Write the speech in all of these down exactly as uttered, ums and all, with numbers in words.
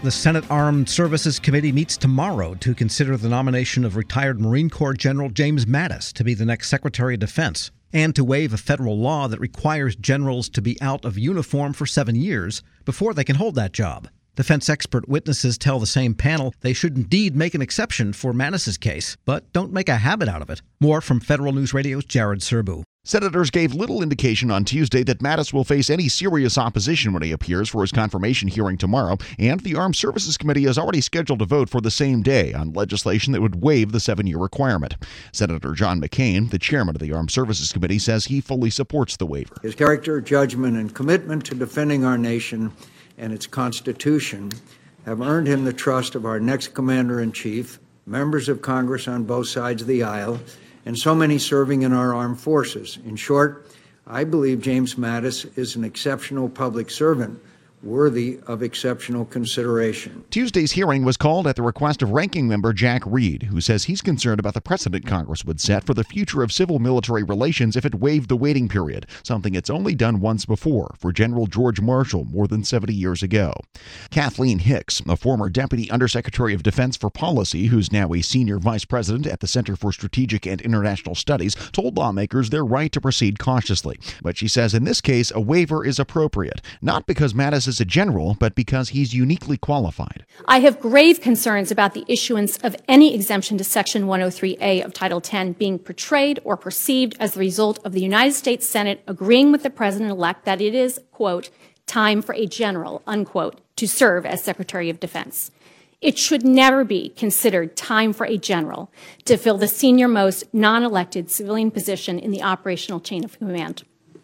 The Senate Armed Services Committee meets tomorrow to consider the nomination of retired Marine Corps General James Mattis to be the next Secretary of Defense, and to waive a federal law that requires generals to be out of uniform for seven years before they can hold that job. Defense expert witnesses tell the same panel they should indeed make an exception for Mattis's case, but don't make a habit out of it. More from Federal News Radio's Jared Serbu. Senators gave little indication on Tuesday that Mattis will face any serious opposition when he appears for his confirmation hearing tomorrow, and the Armed Services Committee has already scheduled a vote for the same day on legislation that would waive the seven-year requirement. Senator John McCain, the chairman of the Armed Services Committee, says he fully supports the waiver. His character, judgment, and commitment to defending our nation and its Constitution have earned him the trust of our next Commander-in-Chief, members of Congress on both sides of the aisle, and so many serving in our armed forces. In short, I believe James Mattis is an exceptional public servant, worthy of exceptional consideration. Tuesday's hearing was called at the request of Ranking Member Jack Reed, who says he's concerned about the precedent Congress would set for the future of civil-military relations if it waived the waiting period, something it's only done once before for General George Marshall more than seventy years ago. Kathleen Hicks, a former Deputy Undersecretary of Defense for Policy, who's now a Senior Vice President at the Center for Strategic and International Studies, told lawmakers they're right to proceed cautiously. But she says in this case, a waiver is appropriate, not because Mattis is a general, but because he's uniquely qualified. I have grave concerns about the issuance of any exemption to Section one oh three A of Title ten being portrayed or perceived as the result of the United States Senate agreeing with the President-elect that it is, quote, time for a general, unquote, to serve as Secretary of Defense. It should never be considered time for a general to fill the senior-most non-elected civilian position in the operational chain of command.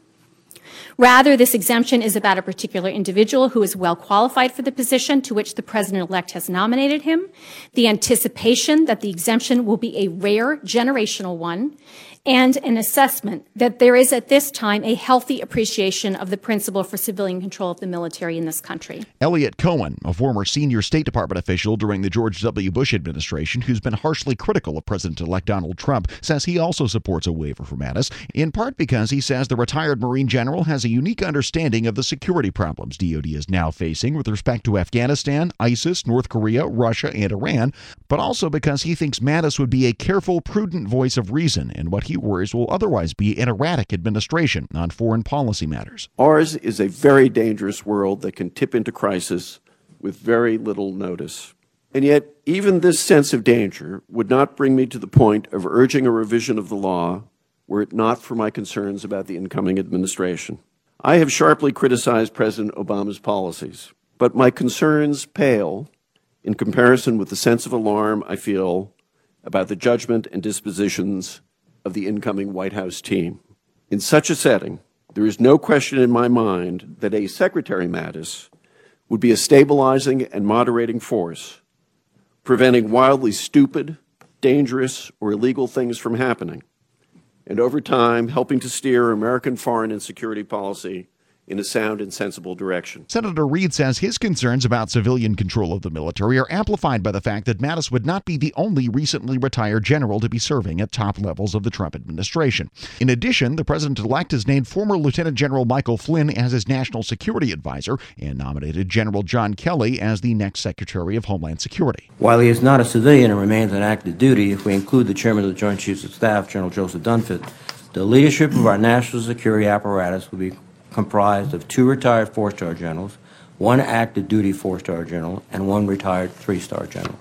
Rather, this exemption is about a particular individual who is well qualified for the position to which the President-elect has nominated him, the anticipation that the exemption will be a rare generational one, and an assessment that there is at this time a healthy appreciation of the principle for civilian control of the military in this country. Elliot Cohen, a former senior State Department official during the George W. Bush administration who's been harshly critical of President-elect Donald Trump, says he also supports a waiver for Mattis, in part because he says the retired Marine general has a unique understanding of the security problems D O D is now facing with respect to Afghanistan, ISIS, North Korea, Russia, and Iran, but also because he thinks Mattis would be a careful, prudent voice of reason in what he worries will otherwise be an erratic administration on foreign policy matters. Ours is a very dangerous world that can tip into crisis with very little notice. And yet, even this sense of danger would not bring me to the point of urging a revision of the law were it not for my concerns about the incoming administration. I have sharply criticized President Obama's policies, but my concerns pale in comparison with the sense of alarm I feel about the judgment and dispositions of the incoming White House team. In such a setting, there is no question in my mind that a Secretary Mattis would be a stabilizing and moderating force, preventing wildly stupid, dangerous, or illegal things from happening, and over time helping to steer American foreign and security policy in a sound and sensible direction. Senator Reed says his concerns about civilian control of the military are amplified by the fact that Mattis would not be the only recently retired general to be serving at top levels of the Trump administration. In addition, the president-elect has named former Lieutenant General Michael Flynn as his national security advisor and nominated General John Kelly as the next Secretary of Homeland Security. While he is not a civilian and remains on active duty, if we include the Chairman of the Joint Chiefs of Staff, General Joseph Dunford, the leadership of our national security apparatus will be comprised of two retired four-star generals, one active duty four-star general, and one retired three-star general.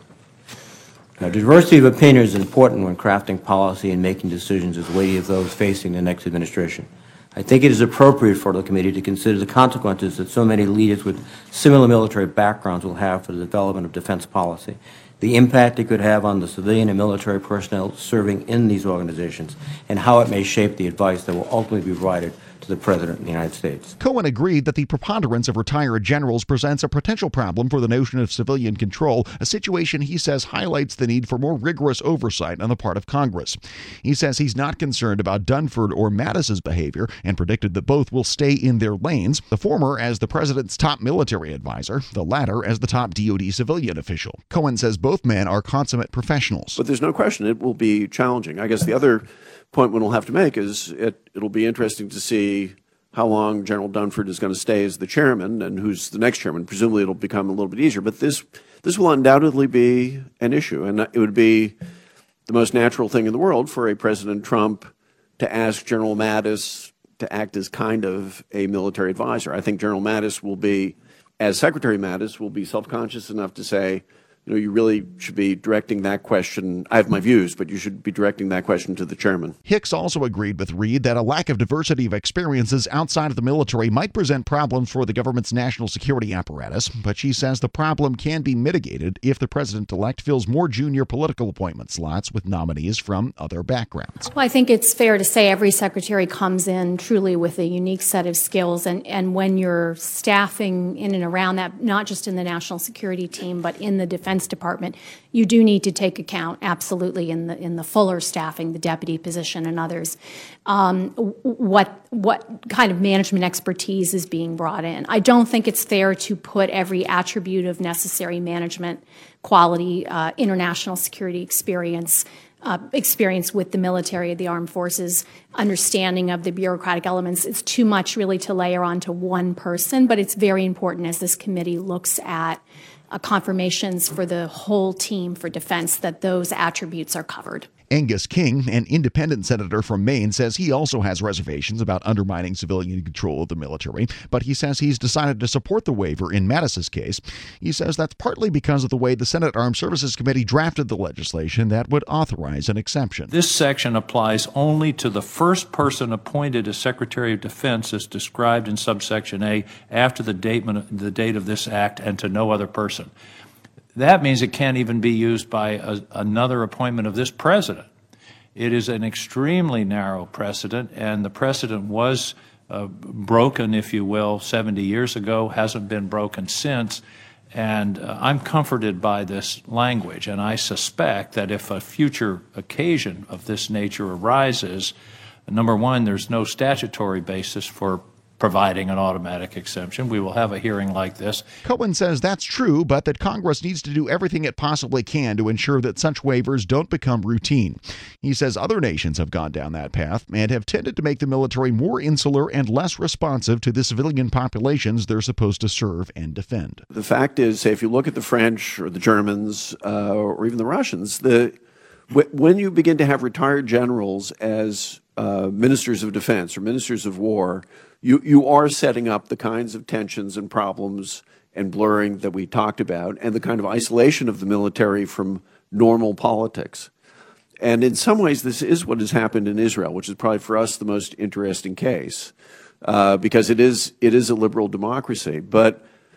Now, diversity of opinion is important when crafting policy and making decisions as weighty as those facing the next administration. I think it is appropriate for the committee to consider the consequences that so many leaders with similar military backgrounds will have for the development of defense policy, the impact it could have on the civilian and military personnel serving in these organizations, and how it may shape the advice that will ultimately be provided to the President of the United States. Cohen agreed that the preponderance of retired generals presents a potential problem for the notion of civilian control, a situation he says highlights the need for more rigorous oversight on the part of Congress. He says he's not concerned about Dunford or Mattis's behavior and predicted that both will stay in their lanes, the former as the president's top military advisor, the latter as the top D O D civilian official. Cohen says both men are consummate professionals. But there's no question it will be challenging. I guess the other point one will have to make is it, it'll be interesting to see how long General Dunford is going to stay as the chairman and who's the next chairman. Presumably it'll become a little bit easier, but this this will undoubtedly be an issue, and it would be the most natural thing in the world for a President Trump to ask General Mattis to act as kind of a military advisor. I think General Mattis will be, as Secretary Mattis, will be self-conscious enough to say, you know, you really should be directing that question. I have my views, but you should be directing that question to the chairman. Hicks also agreed with Reid that a lack of diversity of experiences outside of the military might present problems for the government's national security apparatus, but she says the problem can be mitigated if the president-elect fills more junior political appointment slots with nominees from other backgrounds. Well, I think it's fair to say every secretary comes in truly with a unique set of skills, and, and when you're staffing in and around that, not just in the national security team, but in the defense Department, you do need to take account, absolutely, in the in the fuller staffing, the deputy position, and others, um, what what kind of management expertise is being brought in. I don't think it's fair to put every attribute of necessary management quality, uh, international security experience, uh, experience with the military, the armed forces, understanding of the bureaucratic elements. It's too much really to layer onto one person, but it's very important as this committee looks at Uh, confirmations for the whole team for defense that those attributes are covered. Angus King, an independent senator from Maine, says he also has reservations about undermining civilian control of the military, but he says he's decided to support the waiver in Mattis's case. He says that's partly because of the way the Senate Armed Services Committee drafted the legislation that would authorize an exception. This section applies only to the first person appointed as Secretary of Defense as described in subsection A after the date, the date of this act, and to no other person. That means it can't even be used by a, another appointment of this president. It is an extremely narrow precedent, and the precedent was uh, broken, if you will, seventy years ago, hasn't been broken since, and uh, I'm comforted by this language, and I suspect that if a future occasion of this nature arises, number one, there's no statutory basis for providing an automatic exemption. We will have a hearing like this. Cohen says that's true, but that Congress needs to do everything it possibly can to ensure that such waivers don't become routine. He says other nations have gone down that path and have tended to make the military more insular and less responsive to the civilian populations they're supposed to serve and defend. The fact is, say, if you look at the French or the Germans uh, or even the Russians, the when you begin to have retired generals as uh, ministers of defense or ministers of war, You, you are setting up the kinds of tensions and problems and blurring that we talked about and the kind of isolation of the military from normal politics. And in some ways, this is what has happened in Israel, which is probably for us the most interesting case uh, because it is, it is a liberal democracy. But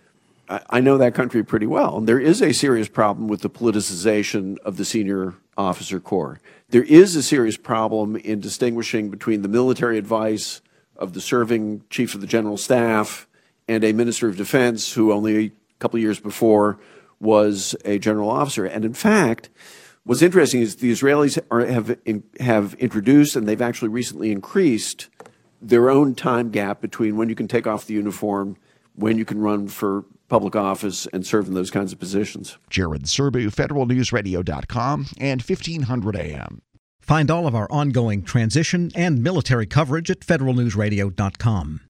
I, I know that country pretty well, and there is a serious problem with the politicization of the senior officer corps. There is a serious problem in distinguishing between the military advice of the serving chief of the general staff and a minister of defense who only a couple of years before was a general officer. And in fact, what's interesting is the Israelis are, have, in, have introduced, and they've actually recently increased, their own time gap between when you can take off the uniform, when you can run for public office and serve in those kinds of positions. Jared Serbu, Federal News Radio dot com and fifteen hundred A M. Find all of our ongoing transition and military coverage at Federal News Radio dot com.